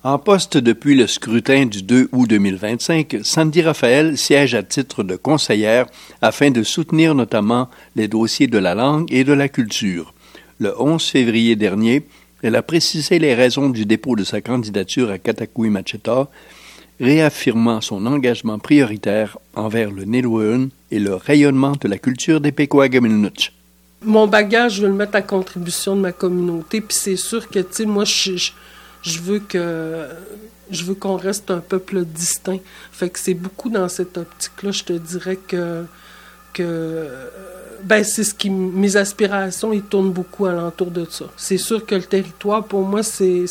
En poste depuis le scrutin du 2 août 2025, Sandy Raphaël siège à titre de conseillère afin de soutenir notamment les dossiers de la langue et de la culture. Le 11 février dernier, elle a précisé les raisons du dépôt de sa candidature à Katakoui-Macheta, réaffirmant son engagement prioritaire envers le Nilwauern et le rayonnement de la culture des Pequawagaminnuch. Mon bagage, je veux le mettre à contribution de ma communauté, puis c'est sûr que, tu sais, moi, je veux qu'on reste un peuple distinct. Fait que c'est beaucoup dans cette optique-là, je te dirais que c'est ce qui... Mes aspirations, ils tournent beaucoup alentour de ça. C'est sûr que le territoire, pour moi, c'est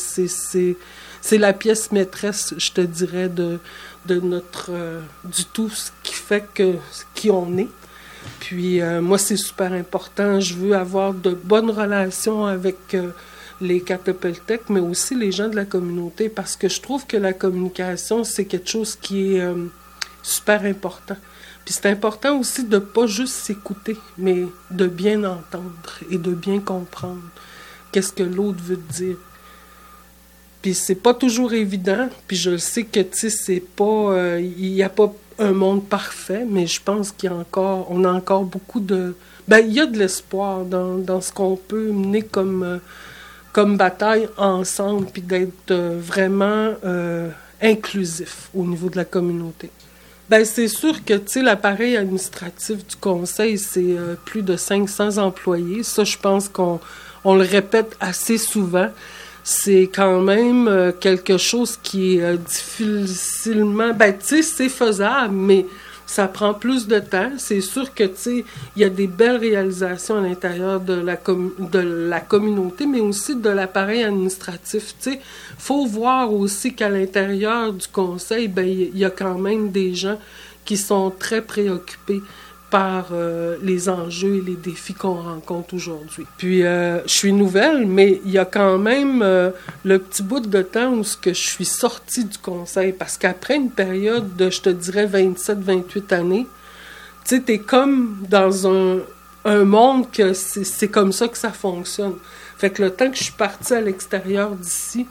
la pièce maîtresse, je te dirais, de notre... du tout ce qui fait qui on est. Puis moi, c'est super important. Je veux avoir de bonnes relations avec... les Katapeltec, mais aussi les gens de la communauté, parce que je trouve que la communication, c'est quelque chose qui est super important. Puis c'est important aussi de pas juste s'écouter, mais de bien entendre et de bien comprendre qu'est-ce que l'autre veut dire. Puis c'est pas toujours évident, puis je le sais que, tu sais, c'est pas... il n'y a pas un monde parfait, mais je pense on a encore beaucoup de... il y a de l'espoir dans ce qu'on peut mener comme bataille ensemble, puis d'être vraiment inclusif au niveau de la communauté. C'est sûr que, tu sais, l'appareil administratif du conseil, c'est plus de 500 employés. Ça, je pense qu'on le répète assez souvent. C'est quand même quelque chose qui est difficilement... tu sais, c'est faisable, mais ça prend plus de temps. C'est sûr que, tu sais, il y a des belles réalisations à l'intérieur de la communauté, mais aussi de l'appareil administratif. Tu sais, faut voir aussi qu'à l'intérieur du conseil, il y a quand même des gens qui sont très préoccupés par les enjeux et les défis qu'on rencontre aujourd'hui. Puis, je suis nouvelle, mais il y a quand même le petit bout de temps où je suis sortie du conseil, parce qu'après une période de, je te dirais, 27-28 années, tu sais, t'es comme dans un monde que c'est comme ça que ça fonctionne. Fait que le temps que je suis partie à l'extérieur d'ici,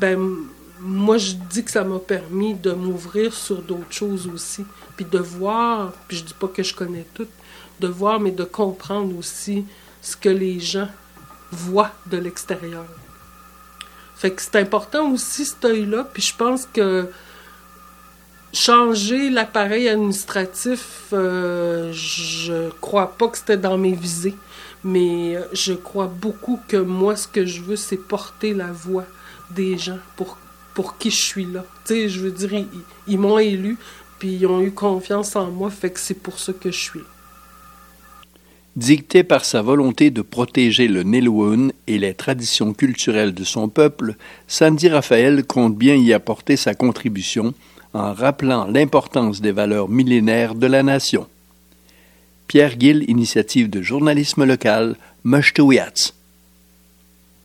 moi, je dis que ça m'a permis de m'ouvrir sur d'autres choses aussi, puis de voir, puis je dis pas que je connais tout, de voir, mais de comprendre aussi ce que les gens voient de l'extérieur. Fait que c'est important aussi, cet œil-là, puis je pense que changer l'appareil administratif, je crois pas que c'était dans mes visées, mais je crois beaucoup que moi, ce que je veux, c'est porter la voix des gens pour qui je suis là. Tu sais, je veux dire, ils m'ont élu, puis ils ont eu confiance en moi, fait que c'est pour ça que je suis là. Dictée par sa volonté de protéger le Nilwauern et les traditions culturelles de son peuple, Sandy Raphaël compte bien y apporter sa contribution en rappelant l'importance des valeurs millénaires de la nation. Pierre Gill, Initiative de journalisme local, Meshtuwiatz.